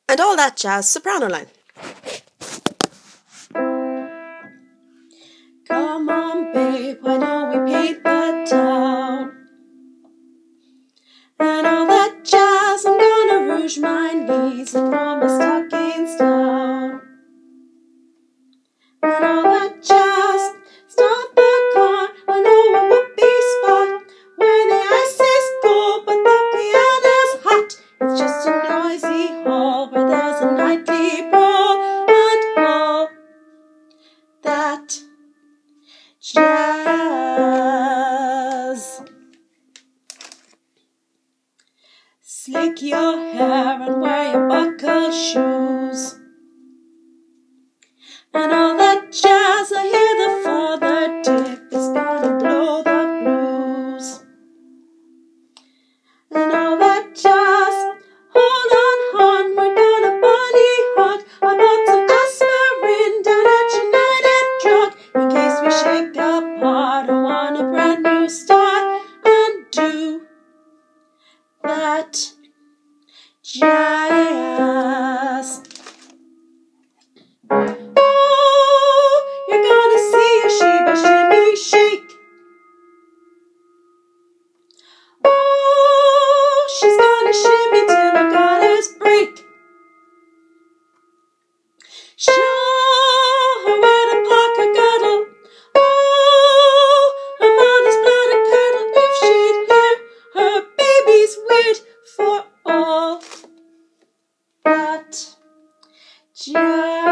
and all that jazz soprano line. Come on, babe, why don't we paint the town? And all that jazz, I'm gonna rouge my knees and pull my stockings down. And all that jazz, start the car, I know a whoopee spot where the ice is cold but the piano's hot. It's just a noisy hall where there's a nightly brawl and all that jazz. Slick your hair and wear your buckled shoes. And all that jazz, I hear the father tip is gonna blow the blues. And all that jazz, hold on, hon, we're gonna bunny hug. I bought some aspirin down at United Drug in case we shake apart. I want a brand new start and do that jazz. Oh, you're gonna see a Sheba shimmy shake. Oh, she's gonna shimmy till her gutters break. Show her where to park her girdle. Oh, her mother's blood a curdle if she'd hear her baby's weird for all that jazz.